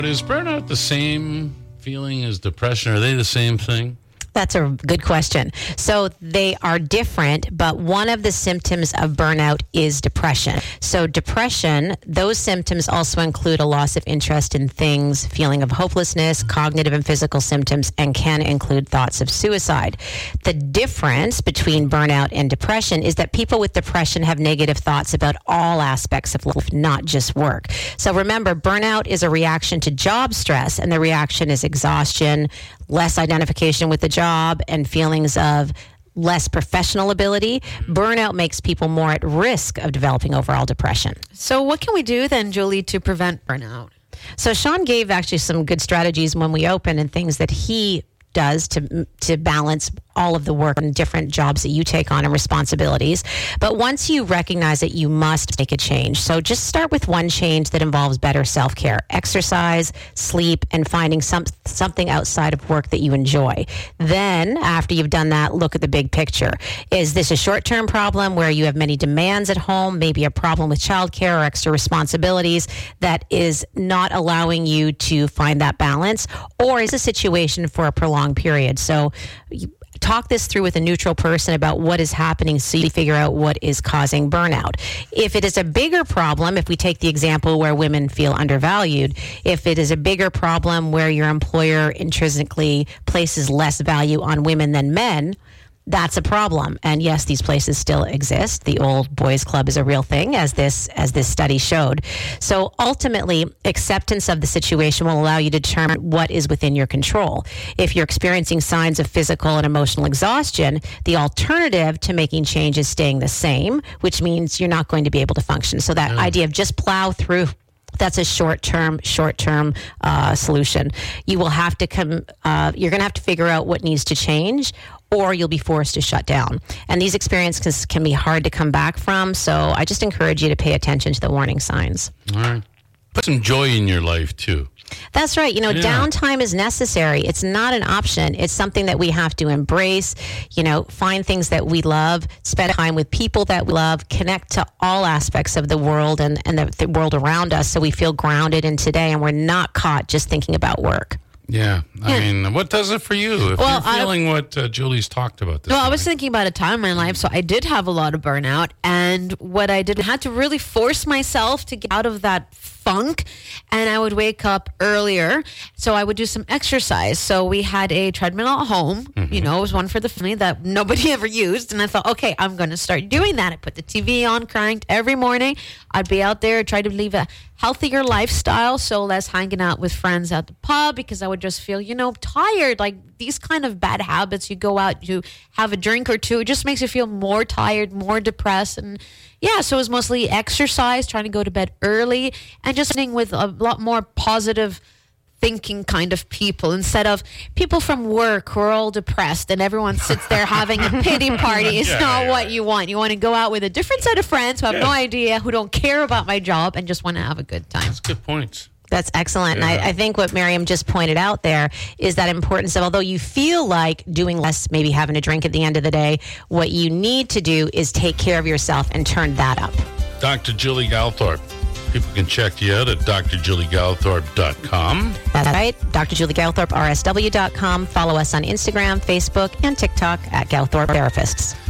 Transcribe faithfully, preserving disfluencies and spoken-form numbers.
But is burnout the same feeling as depression? Are they the same thing? That's a good question. So they are different, but one of the symptoms of burnout is depression. So depression, those symptoms also include a loss of interest in things, feeling of hopelessness, cognitive and physical symptoms, and can include thoughts of suicide. The difference between burnout and depression is that people with depression have negative thoughts about all aspects of life, not just work. So remember, burnout is a reaction to job stress, and the reaction is exhaustion, less identification with the job, and feelings of less professional ability. Burnout makes people more at risk of developing overall depression. So what can we do then, Julie, to prevent burnout? So Sean gave actually some good strategies when we opened and things that he does to to balance all of the work and different jobs that you take on and responsibilities. But once you recognize it, you must make a change. So just start with one change that involves better self-care, exercise, sleep, and finding some something outside of work that you enjoy. Then, after you've done that, look at the big picture. Is this a short-term problem where you have many demands at home, maybe a problem with childcare or extra responsibilities that is not allowing you to find that balance? Or is a situation for a prolonged period? So you talk this through with a neutral person about what is happening so you figure out what is causing burnout. If it is a bigger problem, if we take the example where women feel undervalued, if it is a bigger problem where your employer intrinsically places less value on women than men, that's a problem. And yes, these places still exist. The old boys club is a real thing, as this as this study showed. So ultimately, acceptance of the situation will allow you to determine what is within your control. If you're experiencing signs of physical and emotional exhaustion, the alternative to making change is staying the same, which means you're not going to be able to function. So that mm. idea of just plow through, that's a short-term, short-term uh, solution. You will have to come, uh, you're going to have to figure out what needs to change, or you'll be forced to shut down. And these experiences can be hard to come back from, so I just encourage you to pay attention to the warning signs. All right. Put some joy in your life, too. That's right. You know, yeah. downtime is necessary. It's not an option. It's something that we have to embrace, you know, find things that we love, spend time with people that we love, connect to all aspects of the world and, and the, the world around us so we feel grounded in today and we're not caught just thinking about work. Yeah. I Yeah. mean, what does it for you? If Well, you're feeling I- what uh, Julie's talked about this Well, I was morning. thinking about a time in my life, so I did have a lot of burnout, and what I did, I had to really force myself to get out of that funk, and I would wake up earlier, so I would do some exercise. So we had a treadmill at home, Mm-hmm. you know, it was one for the family that nobody ever used, and I thought, okay, I'm going to start doing that. I put the T V on, cranked every morning. I'd be out there, try to live a healthier lifestyle, so less hanging out with friends at the pub, because I would just feel, you know, tired. Like these kind of bad habits, you go out, you have a drink or two, it just makes you feel more tired, more depressed. And yeah, so it was mostly exercise, trying to go to bed early, and just sitting with a lot more positive thinking kind of people instead of people from work who are all depressed and everyone sits there having a pity party. It's Yeah, not yeah. what you want. You want to go out with a different set of friends who have no idea, who don't care about my job, and just want to have a good time. That's good points. That's excellent. Yeah. And I, I think what Miriam just pointed out there is that importance of, although you feel like doing less, maybe having a drink at the end of the day, what you need to do is take care of yourself and turn that up. Doctor Julie Galthorpe. People can check you out at d r julie galthorpe dot com. That's right. Doctor Julie Galthorpe, R S W dot com. Follow us on Instagram, Facebook, and TikTok at Galthorpe Therapists.